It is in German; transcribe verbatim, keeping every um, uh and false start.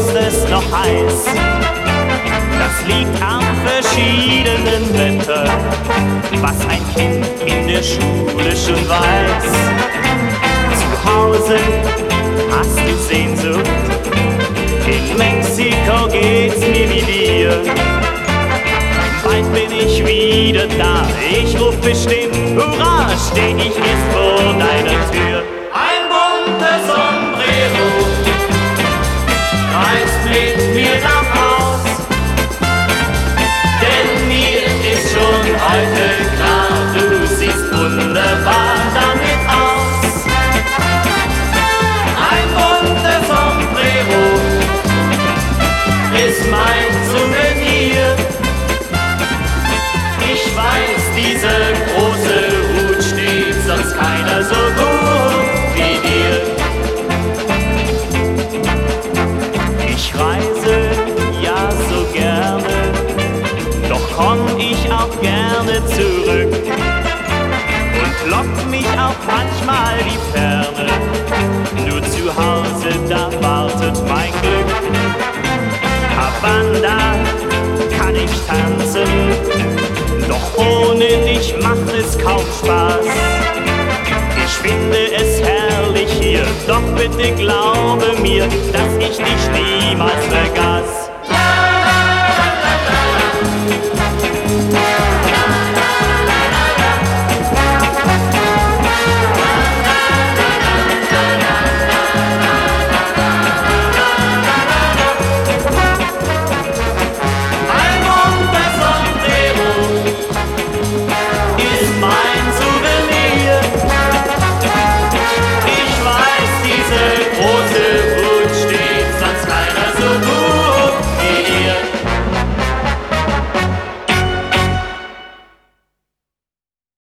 ist es noch heiß. Das liegt am verschiedenen Wetter, was ein Kind in der Schule schon weiß. Zu Hause hast du Sehnsucht, in Mexiko geht's mir wie dir. Bald bin ich wieder da, ich ruf bestimmt, hurra, steh ich erst vor deiner Tür. Ein bunter Sombrero reist mit mir nach Haus, denn mir ist schon heute klar, du siehst wunderbar damit aus. Ein bunter Sombrero ist mein Souvenir. Ich weiß, dieser große Hut steht sonst keiner so gut wie dir. Ich reise ja so gerne, doch komm ich auch gerne zurück und lockt mich auch manchmal die Ferne. Nur zu Hause, da wartet mein Glück. Havanna kann ich tanzen, doch ohne dich macht es kaum Spaß. Ich finde es herrlich hier, doch bitte glaube mir, dass ich dich niemals vergaß.